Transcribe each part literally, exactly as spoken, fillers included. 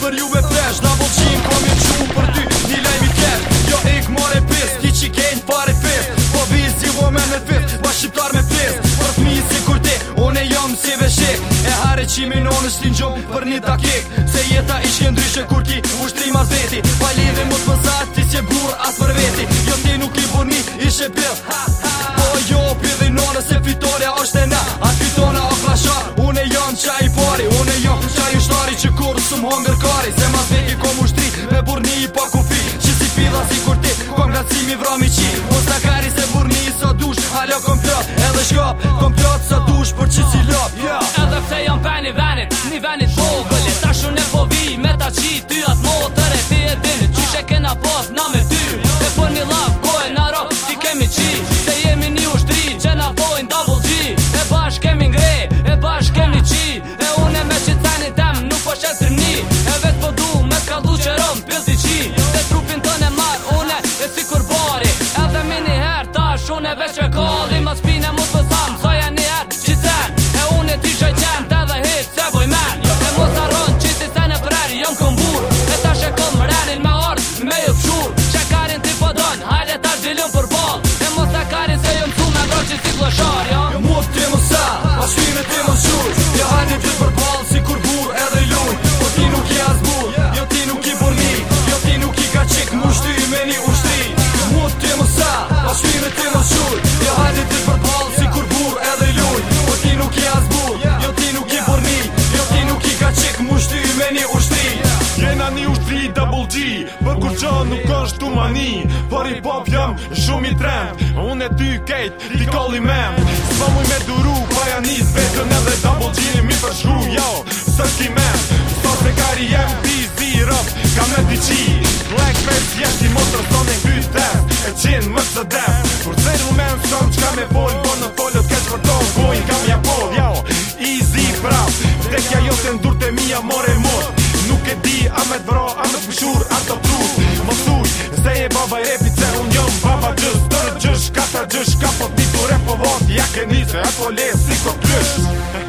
për ju me flesh Double G kom e qu për ty një lejmi kesh Jo ik more pis, ki që kejnë pare pis Po vizi vo men me fis, ba shqiptar me pis Për fmi si kur ti, one jam si veshik E hare qimi non është t'ingjum për një takik Se jeta ishke ndryshe kur ki ushtri mas veti Pa lidhe mut pësat, ti s'je bur as për veti Jo ti nuk i burni, ishe bil Po jo pidhi none se fitoria është e na A fitona o klashar, une jam qa i pari Une jam qa i ushtari që kur sum hongër kari Se mas veti kom ushtri me burni i pa kufi Që si pidha si kur ti, kom gracimi vrami qi Mos na kari se burni sa dush, halo kom plot Edhe shkop, kom plot sa dush për që si lop yeah. Edhe pse jam pe një venit, një venit vogële Ta shune po vi me ta qi ty atë motër E ti e din, qyshe kena pas na me ty E për një laf, kojë na rop, ti kemi qi Se jemi një ushtri, që na pojnë double G E bash kemi ngre, e bash kemi qi E une me që ceni tem, nuk po shet trimni E vet po du, me t'kallu që rëm, pilti qi Se trupin të ne marë, une e si kur bari Edhe mi një her, tash une veç me kalli Ma spine mu të tham, soja një her, që cen E une ti shoj qen, të dhe hit, se boj men E mos arron, që si sen e preri, jom këmbur E tash e kom renin me ardh, me ju pshur Që karin ti po don, hajde tash gjilun për ball E mos ta karin se jom tu me ndro që si kloshar, jo Jo mot ti më sa, pa shpime ti më shur Jo hajde ti për ball, si kur bur edhe luj Po ti nuk i as bur, jo ti nuk i burni Jo ti nuk i ka qik, mushty me një ushtri Jo mot ti më sa, pa shpime ti më shur Jo hajde ti për ball, si kur bur edhe luj Po ti nuk i as bur, jo ti nuk i burni Jo ti nuk i ka qik, mushty me një ushtri Jena një ushtri double G Për kur që nuk është tu mani Por i pop jam shumë i trend Unë e ty kejt, ti kolli men S'ma muj me duru, pa ja nis vetën edhe double G mi përshru Jo, së ki men Sot me kari jem busy rëp Kam me t'i qi Blackface jeshti motor son e ngyt test E qenë më të def Kur zero men s'kam qka me pol Bo në folët keq për to Gojnë kam ja pol Jo, easy prav Vdekja jo se ndur të mija more mot Nuk e di a me t'vro, a me t'pëshur, a të tru Më thuj, se e baba i repit se unë jom baba gjës Tërë gjësh, kata gjësh, ka po t'i tu repo vot Ja ke nise, a po le, si ko t'lysh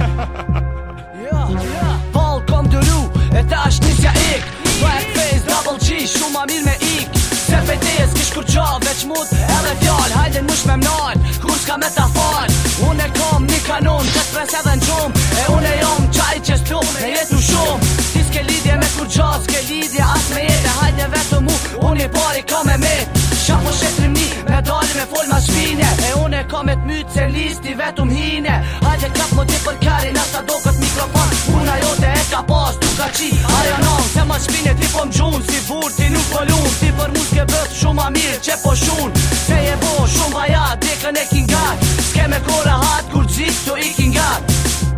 Ja, ja Ball kom të ru, e ta është nisja ik Blackface, double G, shumë ma mirë me ik Se fejtes, kish kur qa, veç mut edhe fjall Hajde n'mush me m'nall, kur s'ka me ta fall Unë e kom një kanon, qës pres edhe n'gjum E unë e jom qaj që s'plum, me jetu shumë Ti s'ke lidhje me kur qa, s'ke lidhje as me jetë Hajde vetë mu, unë i pari ka me met Qa po shetrim ni, me dali me fol ma shpine E unë e kam e t'myt se listi vetu m'hine Hajde kap mo ti për kari, nasa do kët mikrofon Una jote e ka pas, tu ka qi, ajo non Se ma shpine ti po m'gjun, si bur ti nuk po lun Ti për mu s'ke bët shumë a mirë që po shun Se je bo shumë vajat, dikën e kingat S'ke me kore hat, kur gjit të i kingat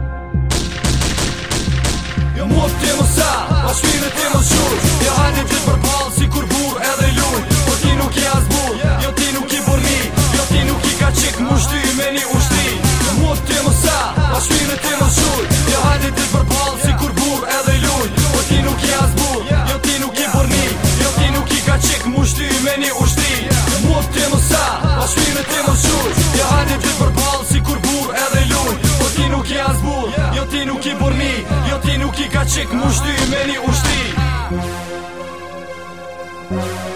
Jo mot ti më sa, pa shpime ti më shur Jo hajde ti për ball, si kur bur edhe luj Po ti nuk i as bur, jo ti nuk i burni Jo ti nuk i ka qik, mushty me një ushtri Jo mot ti më sa, pa shpime ti më shur Jo hajde ti për ball, si kur bur edhe luj Po ti nuk i as bur, jo ti nuk i burni Jo ti nuk i ka qik, mushty me një ushtri Jo mot ti më sa, pa shpime ti më shur Jo hajde ti për ball, si kur bur edhe luj Po ti nuk i as bur, jo ti nuk i burni Jo ti nuk i ka qik, mushty me një ushtri